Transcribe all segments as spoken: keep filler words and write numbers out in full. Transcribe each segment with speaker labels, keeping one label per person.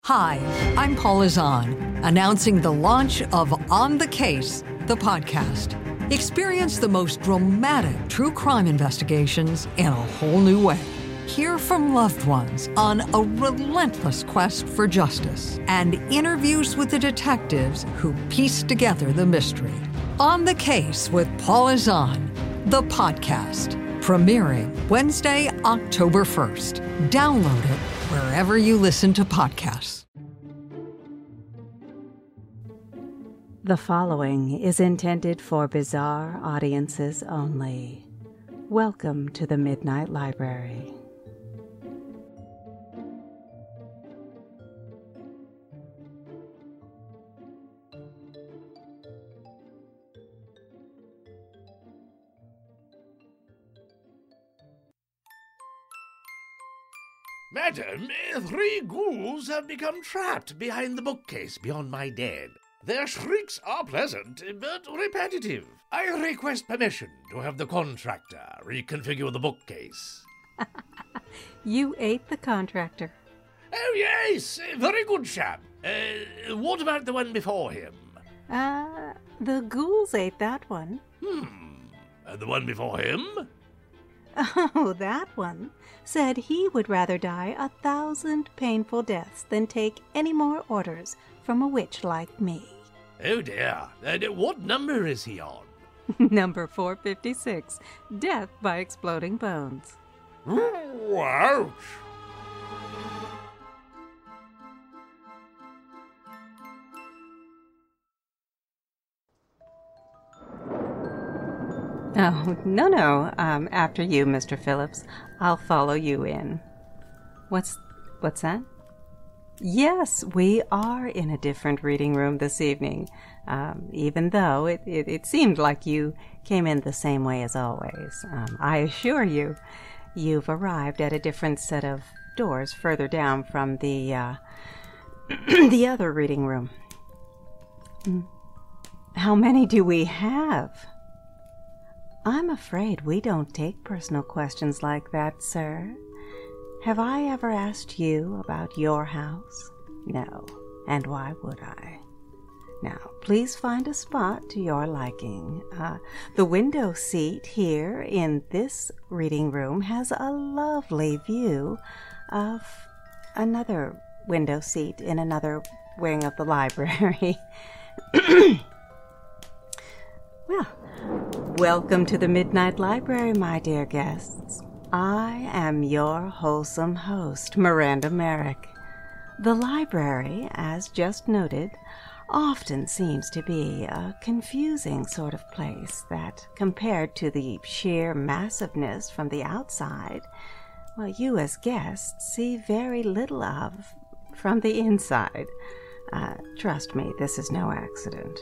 Speaker 1: Hi, I'm Paula Zahn, announcing the launch of On the Case, the podcast. Experience the most dramatic true crime investigations in a whole new way. Hear from loved ones on a relentless quest for justice and interviews with the detectives who piece together the mystery. On the Case with Paula Zahn, the podcast, premiering Wednesday, October first. Download it wherever you listen to podcasts.
Speaker 2: The following is intended for bizarre audiences only. Welcome to the Midnight Library.
Speaker 3: Madam, three ghouls have become trapped behind the bookcase beyond my den. Their shrieks are pleasant, but repetitive. I request permission to have the contractor reconfigure the bookcase.
Speaker 2: You ate the contractor.
Speaker 3: Oh, yes, very good chap. Uh, what about the one before him?
Speaker 2: Uh, the ghouls ate that one.
Speaker 3: Hmm, and the one before him?
Speaker 2: Oh, that one said he would rather die a thousand painful deaths than take any more orders from a witch like me.
Speaker 3: Oh dear, and what number is he on?
Speaker 2: Number four fifty-six, Death by Exploding Bones.
Speaker 3: Ooh, ouch!
Speaker 2: Oh, no, no. Um, after you, Mister Phillips. I'll follow you in. What's, what's that? Yes, we are in a different reading room this evening, um, even though it, it, it seemed like you came in the same way as always. Um, I assure you, you've arrived at a different set of doors further down from the, uh, the other reading room. How many do we have? I'm afraid we don't take personal questions like that, sir. Have I ever asked you about your house? No. And why would I? Now, please find a spot to your liking. Uh, the window seat here in this reading room has a lovely view of another window seat in another wing of the library. Well, welcome to the Midnight Library, my dear guests. I am your wholesome host, Miranda Merrick. The library, as just noted, often seems to be a confusing sort of place that, compared to the sheer massiveness from the outside, well, you as guests see very little of from the inside. Uh, trust me, this is no accident.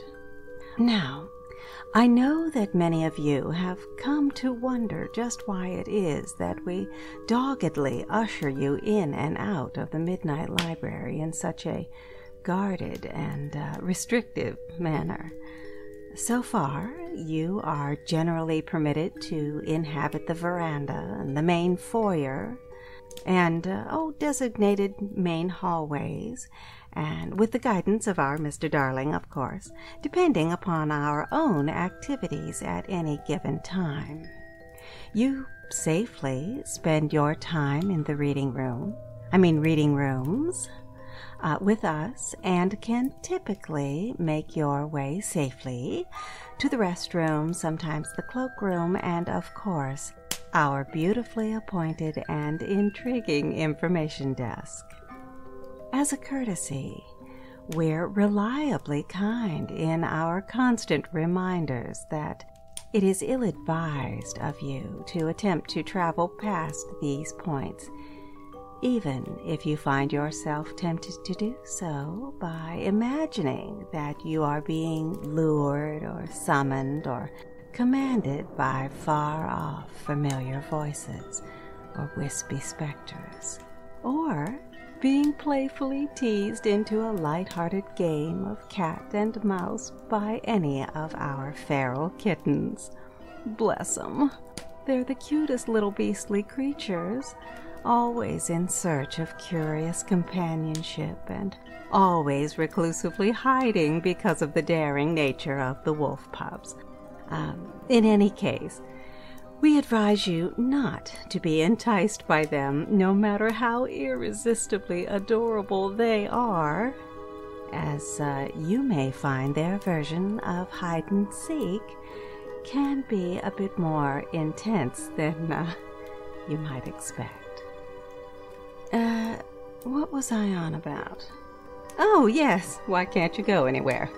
Speaker 2: Now, I know that many of you have come to wonder just why it is that we doggedly usher you in and out of the Midnight Library in such a guarded and uh, restrictive manner. So far, you are generally permitted to inhabit the veranda and the main foyer and, uh, oh, designated main hallways, and with the guidance of our Mister Darling, of course, depending upon our own activities at any given time. You safely spend your time in the reading room, I mean reading rooms, uh, with us, and can typically make your way safely to the restroom, sometimes the cloakroom, and, of course, our beautifully appointed and intriguing information desk. As a courtesy, we're reliably kind in our constant reminders that it is ill-advised of you to attempt to travel past these points, even if you find yourself tempted to do so by imagining that you are being lured or summoned or commanded by far-off familiar voices or wispy specters, or being playfully teased into a light-hearted game of cat and mouse by any of our feral kittens. Bless 'em. They're the cutest little beastly creatures, always in search of curious companionship and always reclusively hiding because of the daring nature of the wolf pups. Um, in any case, we advise you not to be enticed by them, no matter how irresistibly adorable they are, as uh, you may find their version of hide-and-seek can be a bit more intense than uh, you might expect. Uh, what was I on about? Oh, yes, why can't you go anywhere?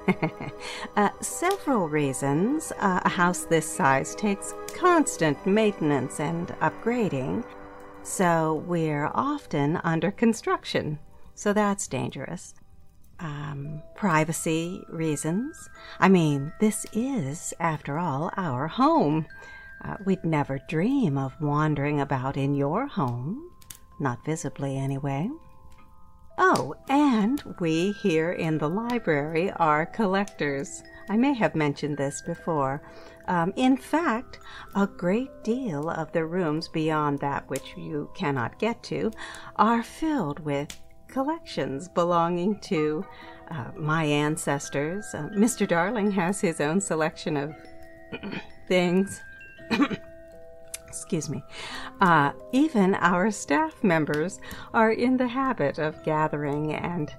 Speaker 2: uh, several reasons. Uh, a house this size takes constant maintenance and upgrading, so we're often under construction, so that's dangerous. Um, privacy reasons. I mean, this is, after all, our home. Uh, we'd never dream of wandering about in your home, not visibly anyway. Oh, and we here in the library are collectors. I may have mentioned this before. Um, in fact, a great deal of the rooms beyond that which you cannot get to are filled with collections belonging to uh, my ancestors. Uh, Mister Darling has his own selection of things. Excuse me. Uh, even our staff members are in the habit of gathering and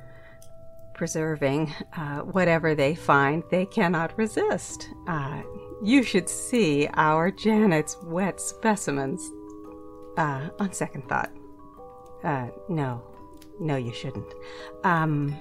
Speaker 2: preserving uh, whatever they find they cannot resist. Uh, you should see our Janet's wet specimens. Uh, on second thought. Uh, no. No, you shouldn't. Um...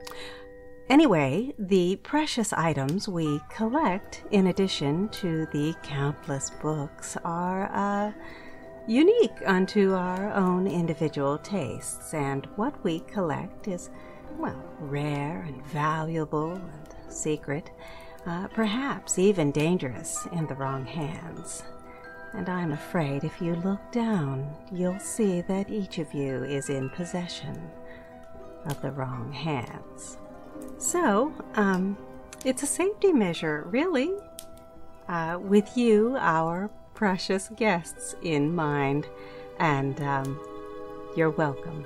Speaker 2: Anyway, the precious items we collect, in addition to the countless books, are uh, unique unto our own individual tastes, and what we collect is, well, rare and valuable and secret, uh, perhaps even dangerous in the wrong hands. And I'm afraid if you look down, you'll see that each of you is in possession of the wrong hands. So, um, it's a safety measure, really, uh, with you, our precious guests, in mind, and um, you're welcome.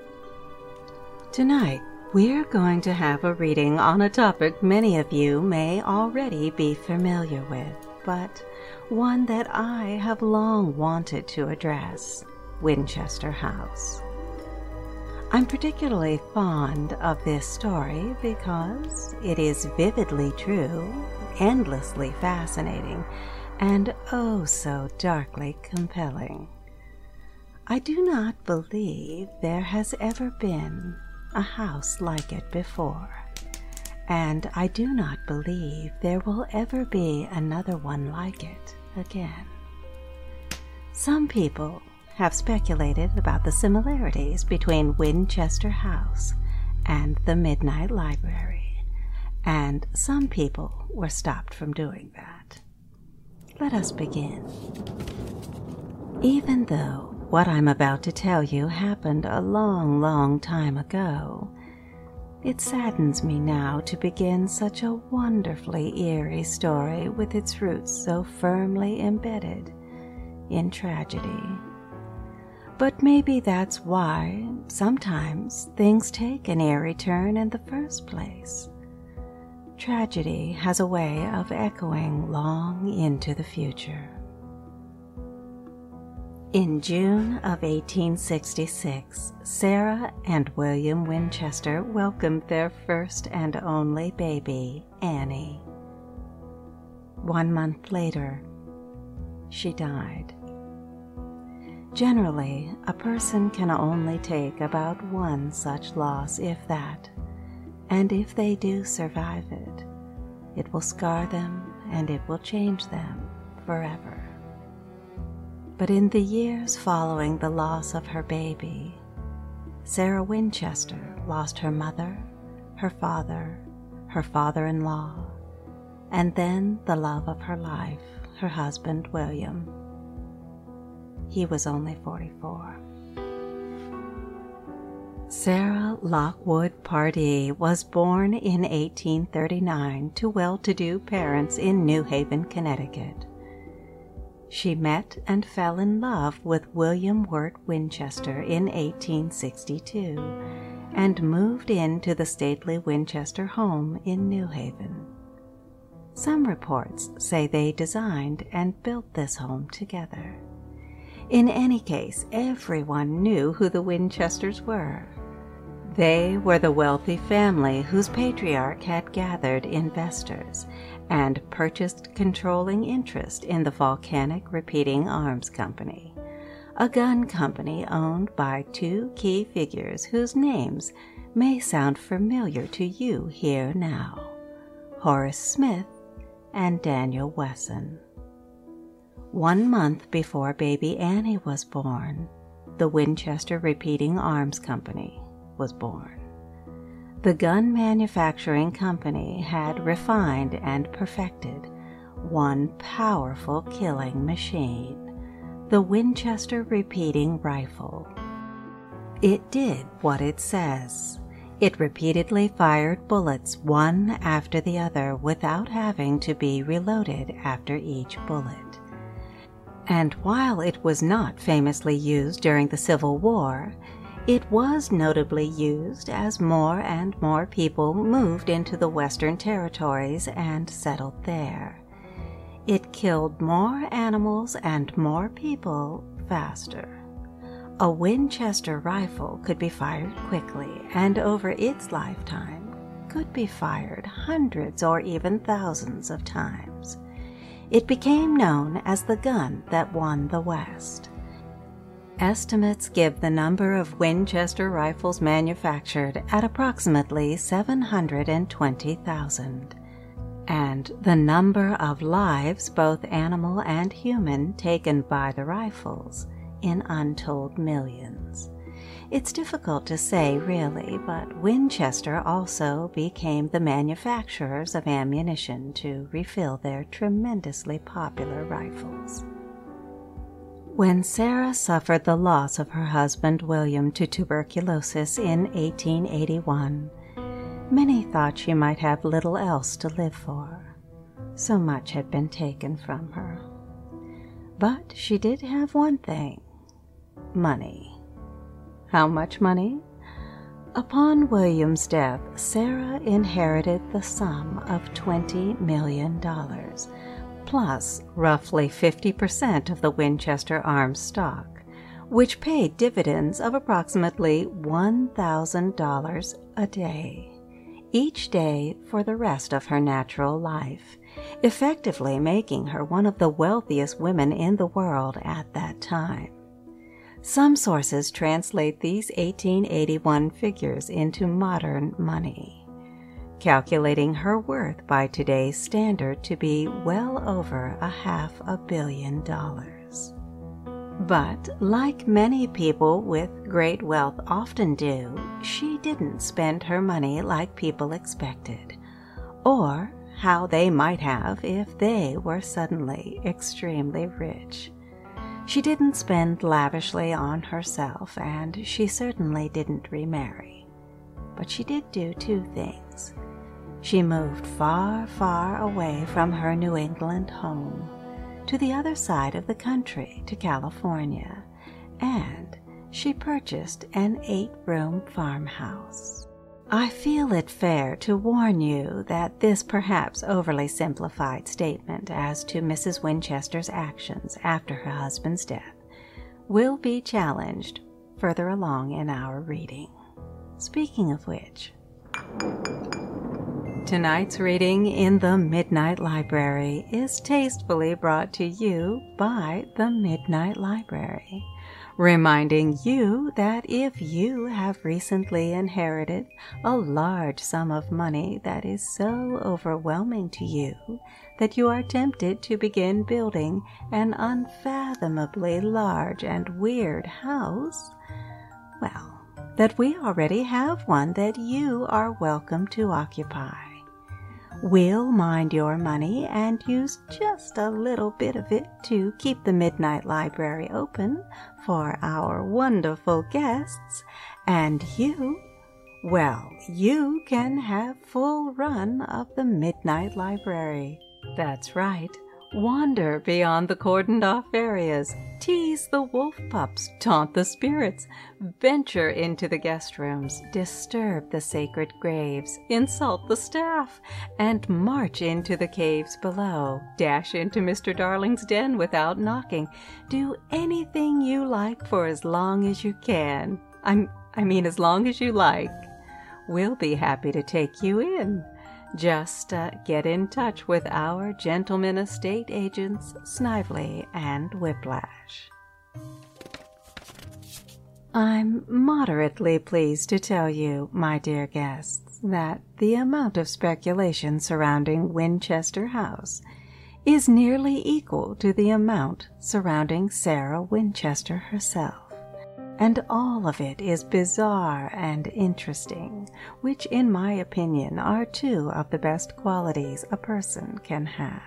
Speaker 2: Tonight, we're going to have a reading on a topic many of you may already be familiar with, but one that I have long wanted to address: Winchester House. I'm particularly fond of this story because it is vividly true, endlessly fascinating, and oh so darkly compelling. I do not believe there has ever been a house like it before, and I do not believe there will ever be another one like it again. Some people have speculated about the similarities between Winchester House and the Midnight Library, and some people were stopped from doing that. Let us begin. Even though what I'm about to tell you happened a long, long time ago, it saddens me now to begin such a wonderfully eerie story with its roots so firmly embedded in tragedy. But maybe that's why sometimes things take an eerie turn in the first place. Tragedy has a way of echoing long into the future. In June of eighteen sixty-six, Sarah and William Winchester welcomed their first and only baby, Annie. One month later, she died. Generally, a person can only take about one such loss, if that, and if they do survive it, it will scar them and it will change them forever. But in the years following the loss of her baby, Sarah Winchester lost her mother, her father, her father-in-law, and then the love of her life, her husband William. He was only forty-four. Sarah Lockwood Pardee was born in eighteen thirty-nine to well-to-do parents in New Haven, Connecticut. She met and fell in love with William Wirt Winchester in eighteen sixty-two and moved into the stately Winchester home in New Haven. Some reports say they designed and built this home together. In any case, everyone knew who the Winchesters were. They were the wealthy family whose patriarch had gathered investors and purchased controlling interest in the Volcanic Repeating Arms Company, a gun company owned by two key figures whose names may sound familiar to you here now: Horace Smith and Daniel Wesson. One month before baby Annie was born, the Winchester Repeating Arms Company was born. The gun manufacturing company had refined and perfected one powerful killing machine, the Winchester Repeating Rifle. It did what it says. It repeatedly fired bullets one after the other without having to be reloaded after each bullet. And while it was not famously used during the Civil War, it was notably used as more and more people moved into the Western Territories and settled there. It killed more animals and more people faster. A Winchester rifle could be fired quickly, and over its lifetime could be fired hundreds or even thousands of times. It became known as the gun that won the West. Estimates give the number of Winchester rifles manufactured at approximately seven hundred twenty thousand, and the number of lives, both animal and human, taken by the rifles in untold millions. It's difficult to say, really, but Winchester also became the manufacturers of ammunition to refill their tremendously popular rifles. When Sarah suffered the loss of her husband William to tuberculosis in eighteen eighty-one, many thought she might have little else to live for. So much had been taken from her. But she did have one thing: money. How much money? Upon William's death, Sarah inherited the sum of twenty million dollars, plus roughly fifty percent of the Winchester Arms stock, which paid dividends of approximately one thousand dollars a day, each day for the rest of her natural life, effectively making her one of the wealthiest women in the world at that time. Some sources translate these eighteen eighty-one figures into modern money, calculating her worth by today's standard to be well over a half a billion dollars. But like many people with great wealth often do, she didn't spend her money like people expected, or how they might have if they were suddenly extremely rich. She didn't spend lavishly on herself, and she certainly didn't remarry. But she did do two things. She moved far, far away from her New England home, to the other side of the country, to California, and she purchased an eight-room farmhouse. I feel it fair to warn you that this perhaps overly simplified statement as to Missus Winchester's actions after her husband's death will be challenged further along in our reading. Speaking of which, tonight's reading in the Midnight Library is tastefully brought to you by the Midnight Library, reminding you that if you have recently inherited a large sum of money that is so overwhelming to you that you are tempted to begin building an unfathomably large and weird house, well, that we already have one that you are welcome to occupy. We'll mind your money and use just a little bit of it to keep the Midnight Library open for our wonderful guests, and you, well, you can have full run of the Midnight Library. That's right, wander beyond the cordoned-off areas, tease the wolf pups, taunt the spirits, venture into the guest rooms, disturb the sacred graves, insult the staff, and march into the caves below, dash into Mister Darling's den without knocking. Do anything you like for as long as you can. I'm, I mean as long as you like. We'll be happy to take you in. Just uh, get in touch with our gentlemen estate agents, Snively and Whiplash. I'm moderately pleased to tell you, my dear guests, that the amount of speculation surrounding Winchester House is nearly equal to the amount surrounding Sarah Winchester herself. And all of it is bizarre and interesting, which in my opinion are two of the best qualities a person can have.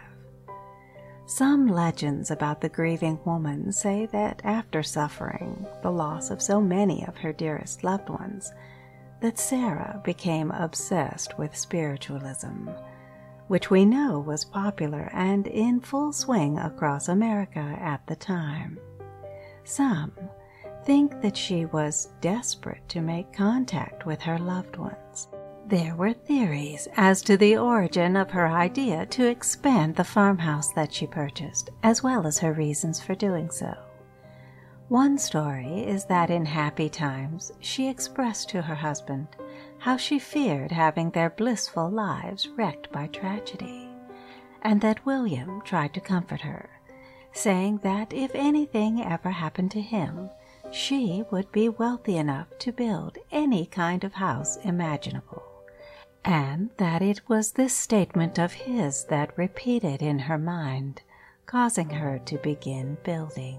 Speaker 2: Some legends about the grieving woman say that after suffering the loss of so many of her dearest loved ones, that Sarah became obsessed with spiritualism, which we know was popular and in full swing across America at the time. Some think that she was desperate to make contact with her loved ones. There were theories as to the origin of her idea to expand the farmhouse that she purchased, as well as her reasons for doing so. One story is that in happy times she expressed to her husband how she feared having their blissful lives wrecked by tragedy, and that William tried to comfort her, saying that if anything ever happened to him, she would be wealthy enough to build any kind of house imaginable, and that it was this statement of his that repeated in her mind, causing her to begin building.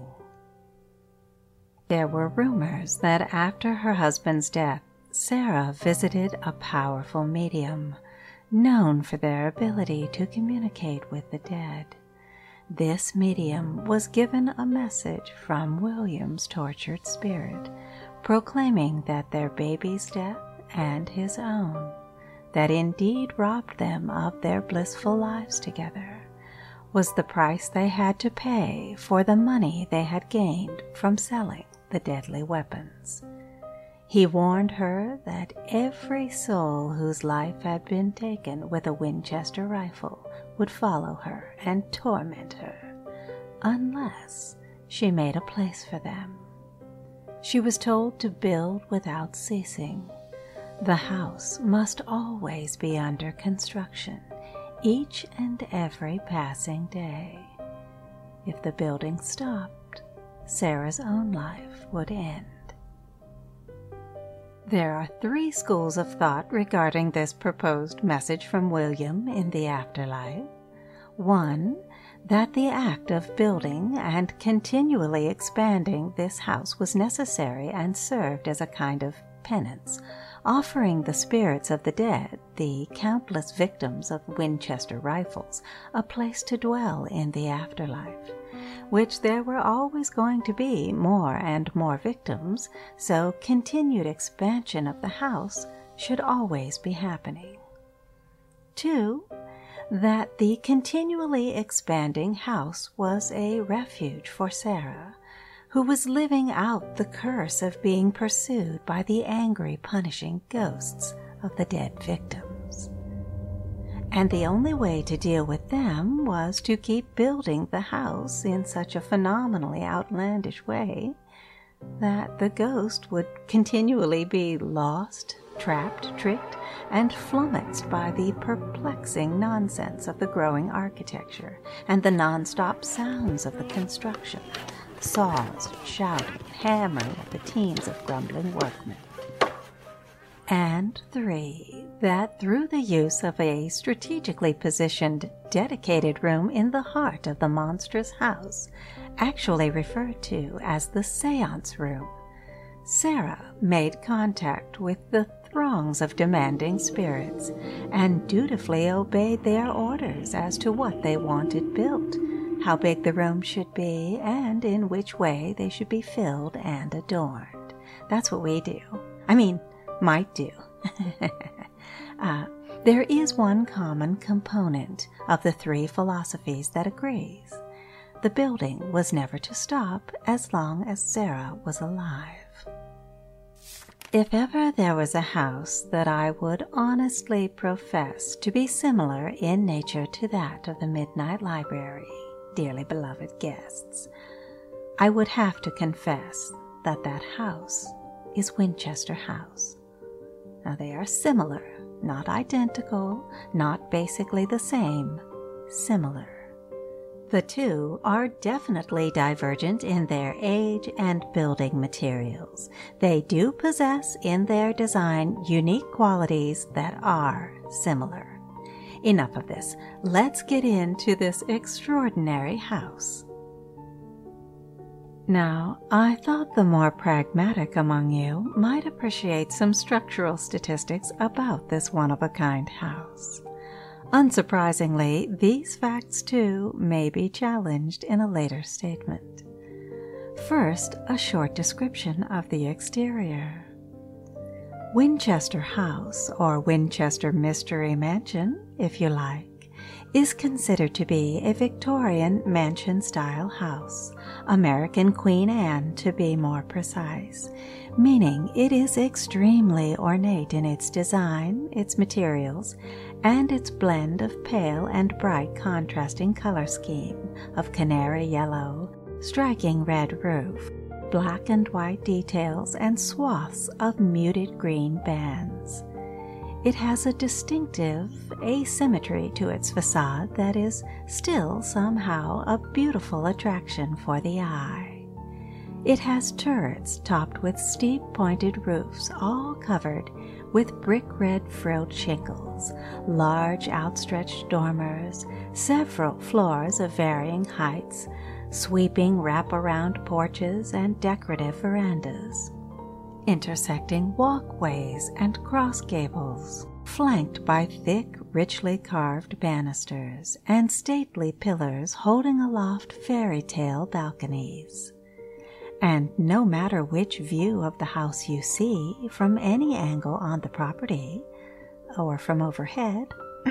Speaker 2: There were rumors that after her husband's death, Sarah visited a powerful medium, known for their ability to communicate with the dead. This medium was given a message from William's tortured spirit, proclaiming that their baby's death and his own, that indeed robbed them of their blissful lives together, was the price they had to pay for the money they had gained from selling the deadly weapons. He warned her that every soul whose life had been taken with a Winchester rifle would follow her and torment her, unless she made a place for them. She was told to build without ceasing. The house must always be under construction, each and every passing day. If the building stopped, Sarah's own life would end. There are three schools of thought regarding this proposed message from William in the afterlife. One, that the act of building and continually expanding this house was necessary and served as a kind of penance, offering the spirits of the dead, the countless victims of Winchester rifles, a place to dwell in the afterlife, which there were always going to be more and more victims, so continued expansion of the house should always be happening. Two, that the continually expanding house was a refuge for Sarah, who was living out the curse of being pursued by the angry, punishing ghosts of the dead victims. And the only way to deal with them was to keep building the house in such a phenomenally outlandish way that the ghost would continually be lost, trapped, tricked, and flummoxed by the perplexing nonsense of the growing architecture and the non-stop sounds of the construction, saws, shouting, hammering at the teams of grumbling workmen. And three, that through the use of a strategically positioned, dedicated room in the heart of the monstrous house, actually referred to as the seance room, Sarah made contact with the throngs of demanding spirits and dutifully obeyed their orders as to what they wanted built, how big the room should be, and in which way they should be filled and adorned. That's what we do. I mean, might do. uh, there is one common component of the three philosophies that agrees. The building was never to stop as long as Sarah was alive. If ever there was a house that I would honestly profess to be similar in nature to that of the Midnight Library, dearly beloved guests, I would have to confess that that house is Winchester House. Now they are similar, not identical, not basically the same, similar. The two are definitely divergent in their age and building materials. They do possess in their design unique qualities that are similar. Enough of this. Let's get into this extraordinary house. Now, I thought the more pragmatic among you might appreciate some structural statistics about this one-of-a-kind house. Unsurprisingly, these facts too may be challenged in a later statement. First, a short description of the exterior. Winchester House, or Winchester Mystery Mansion, if you like, is considered to be a Victorian mansion-style house, American Queen Anne to be more precise, meaning it is extremely ornate in its design, its materials, and its blend of pale and bright contrasting color scheme of canary yellow, striking red roof, black and white details, and swaths of muted green bands. It has a distinctive asymmetry to its facade that is still somehow a beautiful attraction for the eye. It has turrets topped with steep pointed roofs all covered with brick red frilled shingles, large outstretched dormers, several floors of varying heights, sweeping wraparound porches and decorative verandas, intersecting walkways and cross gables, flanked by thick, richly carved banisters and stately pillars holding aloft fairy tale balconies. And no matter which view of the house you see from any angle on the property, or from overhead,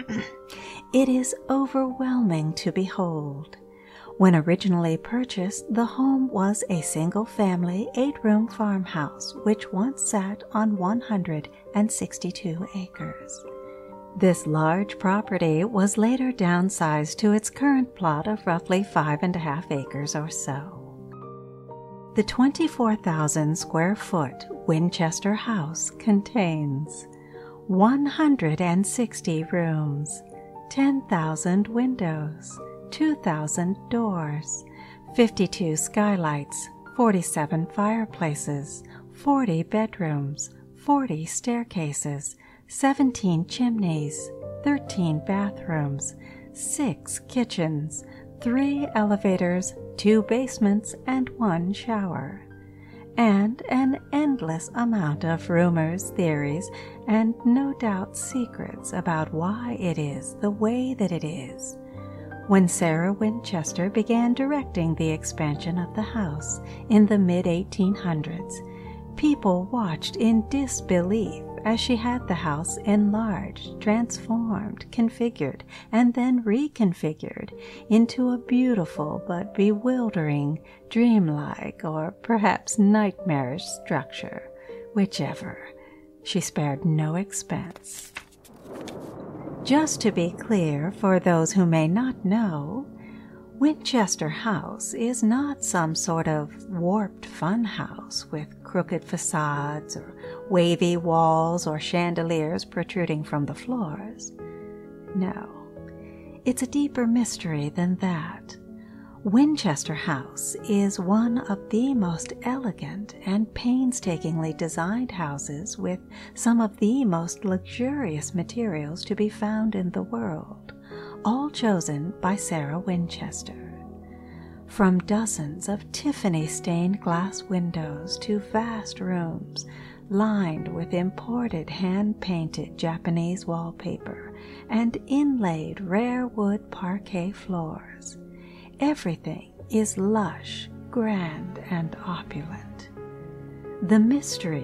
Speaker 2: it is overwhelming to behold. When originally purchased, the home was a single-family, eight-room farmhouse which once sat on one hundred sixty-two acres. This large property was later downsized to its current plot of roughly five and a half acres or so. The twenty-four thousand square foot Winchester House contains one hundred sixty rooms, ten thousand windows, two thousand doors, fifty-two skylights, forty-seven fireplaces, forty bedrooms, forty staircases, seventeen chimneys, thirteen bathrooms, six kitchens, three elevators, two basements, and one shower, and an endless amount of rumors, theories, and no doubt secrets about why it is the way that it is. When Sarah Winchester began directing the expansion of the house in the mid eighteen hundreds, people watched in disbelief as she had the house enlarged, transformed, configured, and then reconfigured into a beautiful but bewildering, dreamlike, or perhaps nightmarish structure. Whichever, she spared no expense. Just to be clear for those who may not know, Winchester House is not some sort of warped fun house with crooked facades or wavy walls or chandeliers protruding from the floors. No, it's a deeper mystery than that. Winchester House is one of the most elegant and painstakingly designed houses with some of the most luxurious materials to be found in the world, all chosen by Sarah Winchester. From dozens of Tiffany-stained glass windows to vast rooms lined with imported hand-painted Japanese wallpaper and inlaid rare wood parquet floors, everything is lush, grand, and opulent. The mystery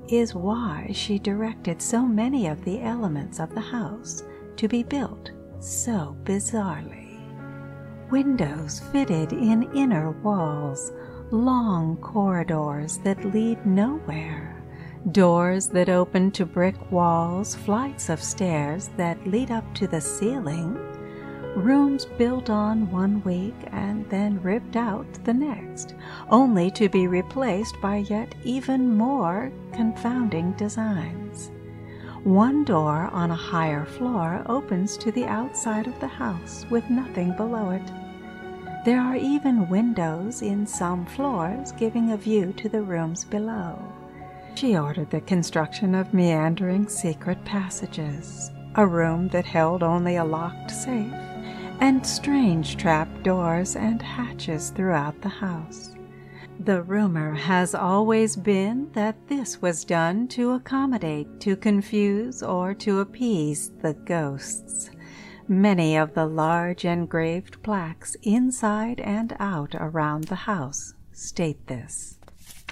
Speaker 2: is why she directed so many of the elements of the house to be built so bizarrely. Windows fitted in inner walls, long corridors that lead nowhere, doors that open to brick walls, flights of stairs that lead up to the ceiling, rooms built on one week and then ripped out the next, only to be replaced by yet even more confounding designs. One door on a higher floor opens to the outside of the house with nothing below it. There are even windows in some floors giving a view to the rooms below. She ordered the construction of meandering secret passages, a room that held only a locked safe, and strange trap-doors and hatches throughout the house. The rumor has always been that this was done to accommodate, to confuse, or to appease the ghosts. Many of the large engraved plaques inside and out around the house state this.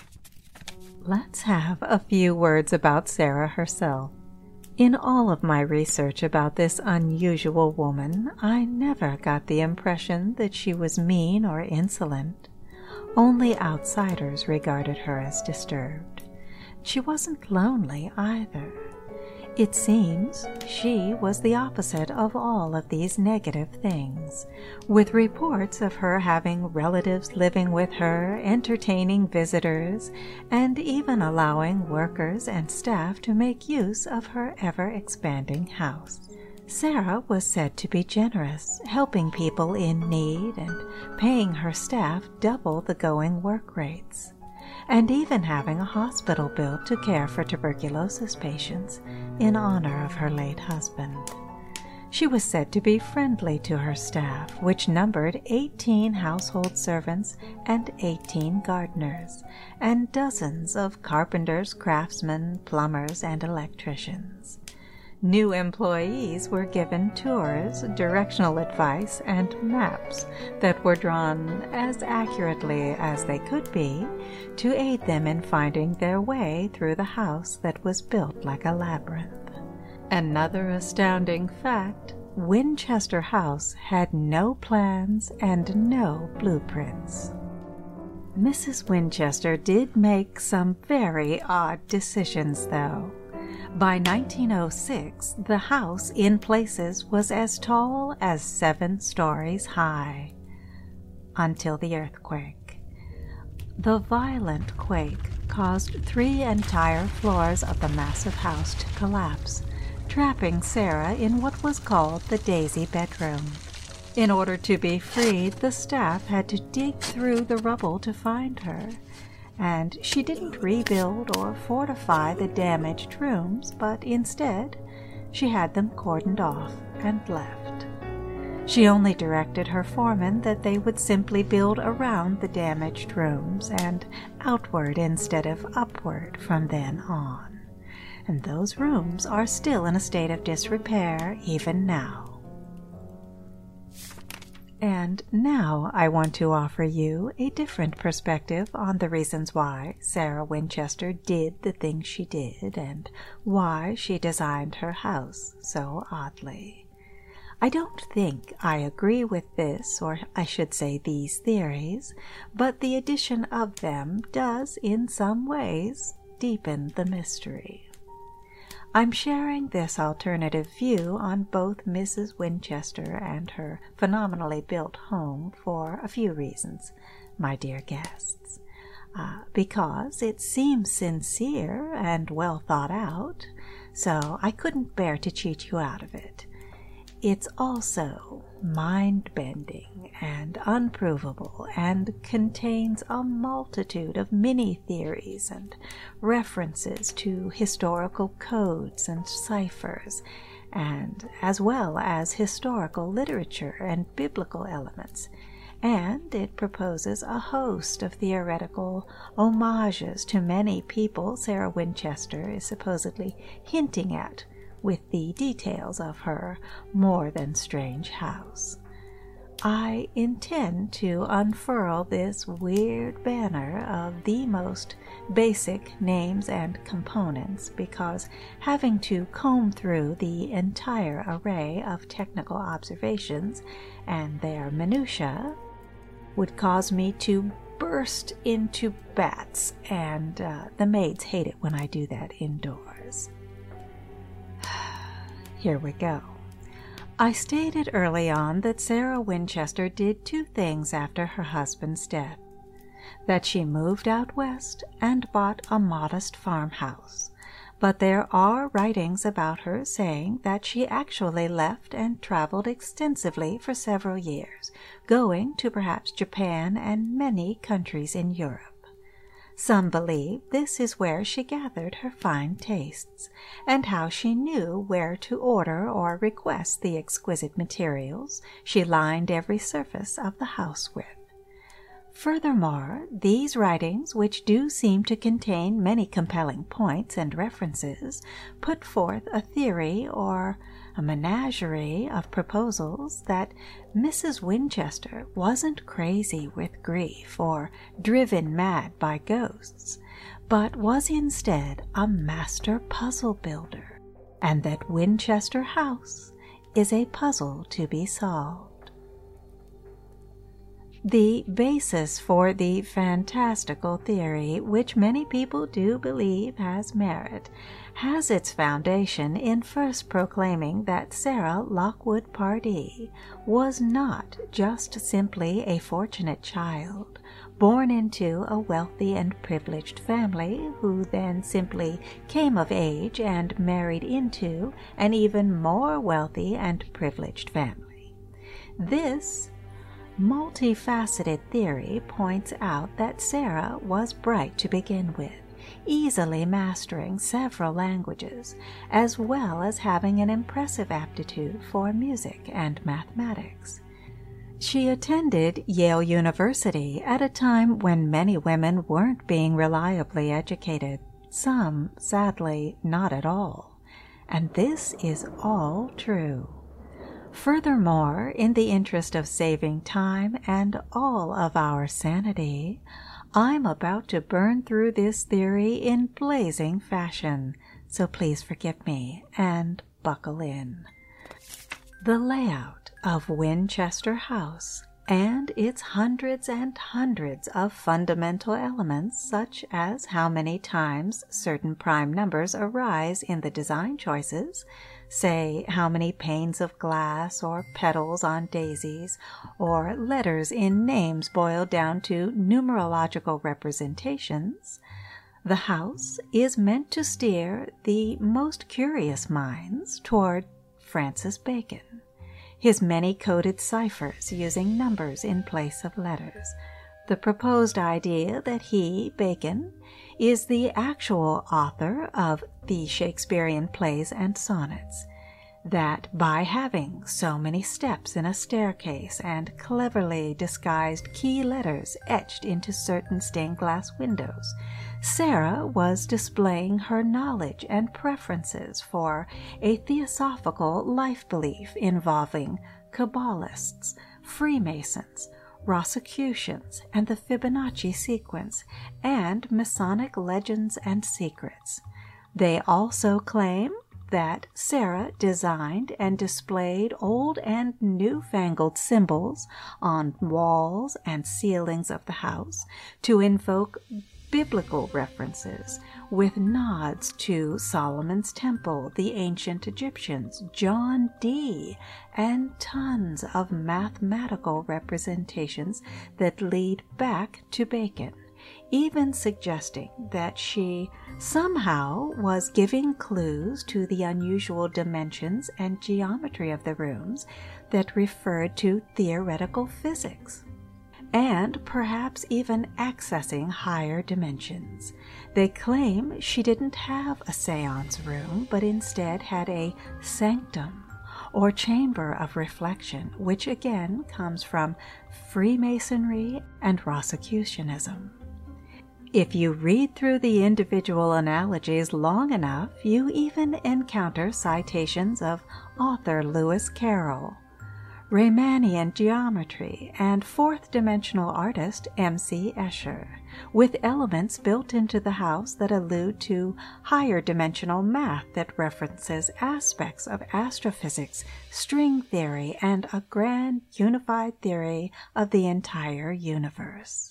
Speaker 2: Let's have a few words about Sarah herself. In all of my research about this unusual woman, I never got the impression that she was mean or insolent. Only outsiders regarded her as disturbed. She wasn't lonely either. It seems she was the opposite of all of these negative things, with reports of her having relatives living with her, entertaining visitors, and even allowing workers and staff to make use of her ever-expanding house. Sarah was said to be generous, helping people in need and paying her staff double the going work rates, and even having a hospital built to care for tuberculosis patients in honor of her late husband. She was said to be friendly to her staff, which numbered eighteen household servants and eighteen gardeners, and dozens of carpenters, craftsmen, plumbers, and electricians. New employees were given tours, directional advice, and maps that were drawn as accurately as they could be to aid them in finding their way through the house that was built like a labyrinth. Another astounding fact, Winchester House had no plans and no blueprints. Missus Winchester did make some very odd decisions, though. By nineteen oh six, the house in places was as tall as seven stories high. Until the earthquake. The violent quake caused three entire floors of the massive house to collapse, trapping Sarah in what was called the Daisy bedroom. In order to be freed, the staff had to dig through the rubble to find her, and she didn't rebuild or fortify the damaged rooms, but instead she had them cordoned off and left. She only directed her foremen that they would simply build around the damaged rooms and outward instead of upward from then on. And those rooms are still in a state of disrepair even now. And now I want to offer you a different perspective on the reasons why Sarah Winchester did the things she did and why she designed her house so oddly. I don't think I agree with this, or I should say these theories, but the addition of them does in some ways deepen the mystery. I'm sharing this alternative view on both Missus Winchester and her phenomenally built home for a few reasons, my dear guests. Uh, because it seems sincere and well thought out, so I couldn't bear to cheat you out of it. It's also mind-bending and unprovable and contains a multitude of mini-theories and references to historical codes and ciphers, and as well as historical literature and biblical elements, and it proposes a host of theoretical homages to many people Sarah Winchester is supposedly hinting at with the details of her more than strange house.
Speaker 4: I intend to unfurl this weird banner of the most basic names and components, because having to comb through the entire array of technical observations and their minutiae would cause me to burst into bats, and uh, the maids hate it when I do that indoors. Here we go. I stated early on that Sarah Winchester did two things after her husband's death: that she moved out west and bought a modest farmhouse. But there are writings about her saying that she actually left and traveled extensively for several years, going to perhaps Japan and many countries in Europe. Some believe this is where she gathered her fine tastes, and how she knew where to order or request the exquisite materials she lined every surface of the house with. Furthermore, these writings, which do seem to contain many compelling points and references, put forth a theory or a menagerie of proposals that Missus Winchester wasn't crazy with grief or driven mad by ghosts, but was instead a master puzzle builder, and that Winchester House is a puzzle to be solved. The basis for the fantastical theory, which many people do believe has merit, has its foundation in first proclaiming that Sarah Lockwood Pardee was not just simply a fortunate child, born into a wealthy and privileged family, who then simply came of age and married into an even more wealthy and privileged family. This multifaceted theory points out that Sarah was bright to begin with, easily mastering several languages, as well as having an impressive aptitude for music and mathematics. She attended Yale University at a time when many women weren't being reliably educated, some, sadly, not at all. And this is all true. Furthermore, in the interest of saving time and all of our sanity, I'm about to burn through this theory in blazing fashion, so please forgive me and buckle in. The layout of Winchester House and its hundreds and hundreds of fundamental elements, such as how many times certain prime numbers arise in the design choices, say how many panes of glass or petals on daisies, or letters in names boiled down to numerological representations, the house is meant to steer the most curious minds toward Francis Bacon, his many-coded ciphers using numbers in place of letters, the proposed idea that he, Bacon, is the actual author of the Shakespearean plays and sonnets, that by having so many steps in a staircase and cleverly disguised key letters etched into certain stained glass windows, Sarah was displaying her knowledge and preferences for a theosophical life belief involving Kabbalists, Freemasons, Rosicrucians, and the Fibonacci sequence, and Masonic legends and secrets. They also claim that Sarah designed and displayed old and newfangled symbols on walls and ceilings of the house to invoke biblical references, with nods to Solomon's Temple, the ancient Egyptians, John Dee, and tons of mathematical representations that lead back to Bacon, even suggesting that she somehow was giving clues to the unusual dimensions and geometry of the rooms that referred to theoretical physics, and perhaps even accessing higher dimensions. They claim she didn't have a seance room, but instead had a sanctum, or chamber of reflection, which again comes from Freemasonry and Rosicrucianism. If you read through the individual analogies long enough, you even encounter citations of author Lewis Carroll, Riemannian geometry, and fourth-dimensional artist M C Escher, with elements built into the house that allude to higher-dimensional math that references aspects of astrophysics, string theory, and a grand unified theory of the entire universe.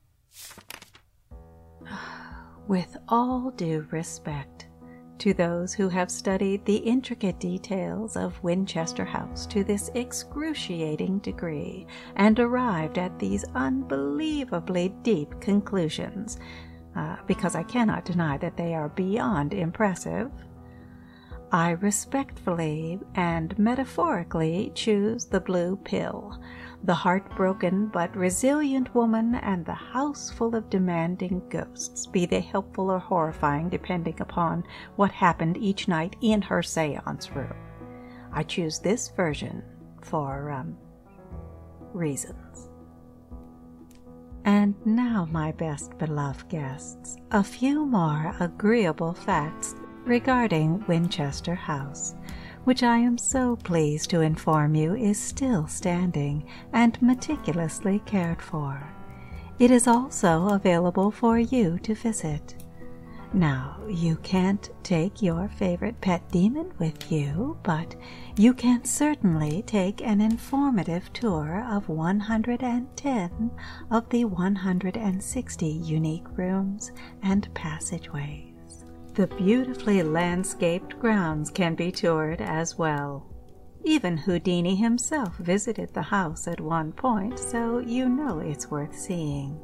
Speaker 4: With all due respect to those who have studied the intricate details of Winchester House to this excruciating degree and arrived at these unbelievably deep conclusions, uh, because I cannot deny that they are beyond impressive, I respectfully and metaphorically choose the blue pill, the heartbroken but resilient woman and the house full of demanding ghosts, be they helpful or horrifying depending upon what happened each night in her seance room. I choose this version for, um, reasons. And now, my best beloved guests, a few more agreeable facts regarding Winchester House, which I am so pleased to inform you is still standing and meticulously cared for. It is also available for you to visit. Now, you can't take your favorite pet demon with you, but you can certainly take an informative tour of one hundred ten of the one hundred sixty unique rooms and passageways. The beautifully landscaped grounds can be toured as well. Even Houdini himself visited the house at one point, so you know it's worth seeing.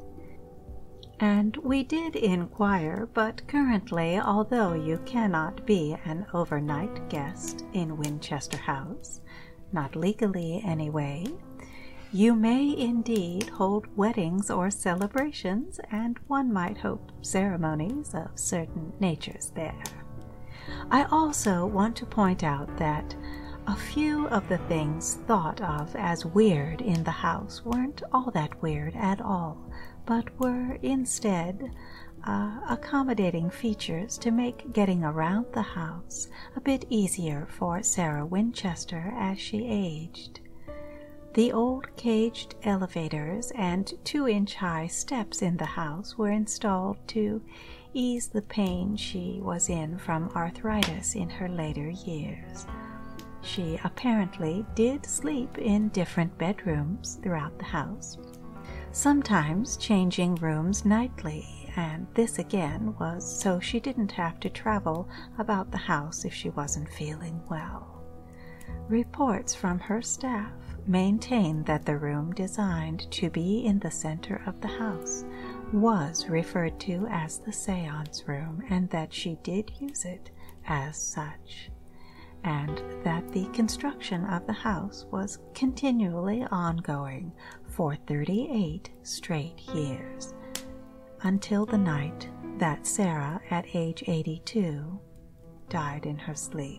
Speaker 4: And we did inquire, but currently, although you cannot be an overnight guest in Winchester House, not legally anyway, you may indeed hold weddings or celebrations, and one might hope ceremonies of certain natures there. I also want to point out that a few of the things thought of as weird in the house weren't all that weird at all, but were instead uh, accommodating features to make getting around the house a bit easier for Sarah Winchester as she aged. The old caged elevators and two-inch-high steps in the house were installed to ease the pain she was in from arthritis in her later years. She apparently did sleep in different bedrooms throughout the house, sometimes changing rooms nightly, and this again was so she didn't have to travel about the house if she wasn't feeling well. Reports from her staff maintain that the room designed to be in the center of the house was referred to as the seance room, and that she did use it as such, and that the construction of the house was continually ongoing for thirty-eight straight years, until the night that Sarah, at age eighty-two, died in her sleep.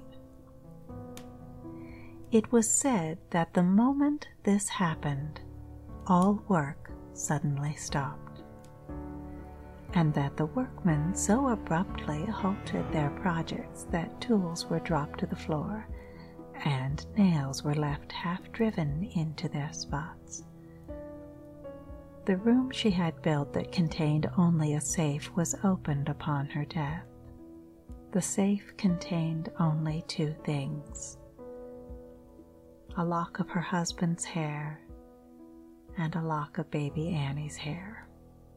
Speaker 4: It was said that the moment this happened, all work suddenly stopped, and that the workmen so abruptly halted their projects that tools were dropped to the floor and nails were left half-driven into their spots. The room she had built that contained only a safe was opened upon her death. The safe contained only two things: a lock of her husband's hair and a lock of baby Annie's hair.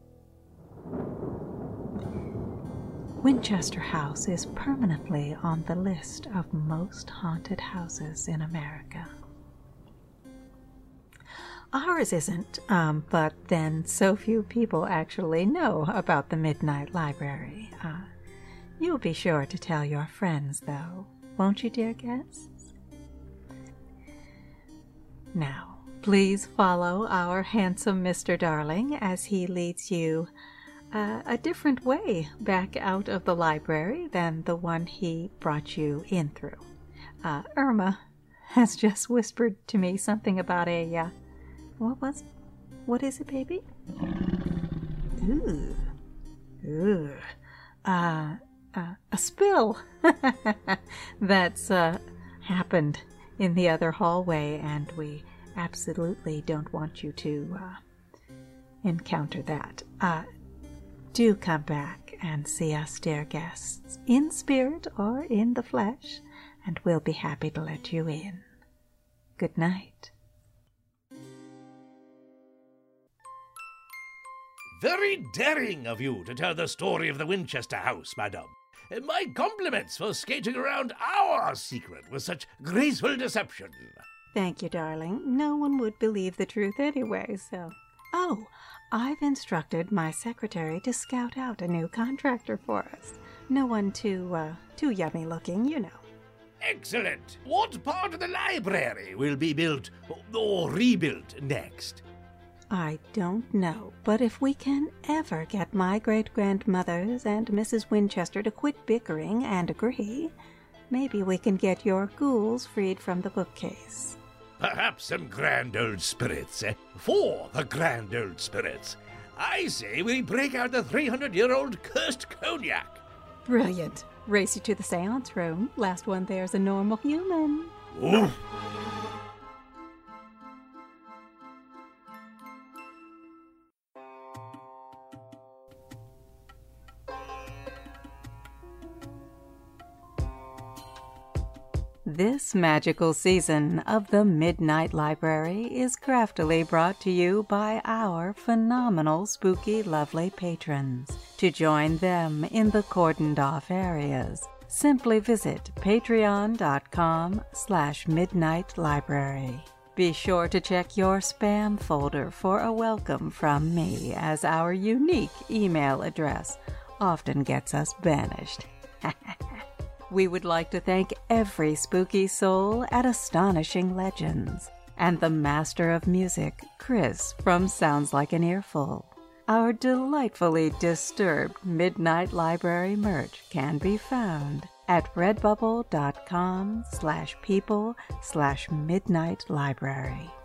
Speaker 4: Winchester House is permanently on the list of most haunted houses in America. Ours isn't, um, but then so few people actually know about the Midnight Library. Uh, you'll be sure to tell your friends, though, won't you, dear guests? Now, please follow our handsome Mister Darling as he leads you uh, a different way back out of the library than the one he brought you in through. Uh, Irma has just whispered to me something about a, uh, what was, what is it, baby? Ooh, ooh, uh, uh, a spill that's uh, happened in the other hallway, and we absolutely don't want you to uh, encounter that. Uh, do come back and see us, dear guests, in spirit or in the flesh, and we'll be happy to let you in. Good night.
Speaker 3: Very daring of you to tell the story of the Winchester house, madam. My compliments for skating around our secret with such graceful deception.
Speaker 2: Thank you, darling. No one would believe the truth anyway, so... Oh, I've instructed my secretary to scout out a new contractor for us. No one too, uh, too yummy looking, you know.
Speaker 3: Excellent. What part of the library will be built or rebuilt next?
Speaker 2: I don't know, but if we can ever get my great-grandmothers and Missus Winchester to quit bickering and agree, maybe we can get your ghouls freed from the bookcase.
Speaker 3: Perhaps some grand old spirits, eh? For the grand old spirits. I say we break out the three hundred year old cursed cognac.
Speaker 2: Brilliant. Race you to the seance room. Last one there's a normal human.
Speaker 3: Ooh.
Speaker 2: This magical season of the Midnight Library is craftily brought to you by our phenomenal spooky lovely patrons. To join them in the cordoned-off areas, simply visit patreon.com slash midnightlibrary. Be sure to check your spam folder for a welcome from me, as our unique email address often gets us banished. We would like to thank every spooky soul at Astonishing Legends, and the master of music, Chris from Sounds Like an Earful. Our delightfully disturbed Midnight Library merch can be found at redbubble.com slash people slash midnight library.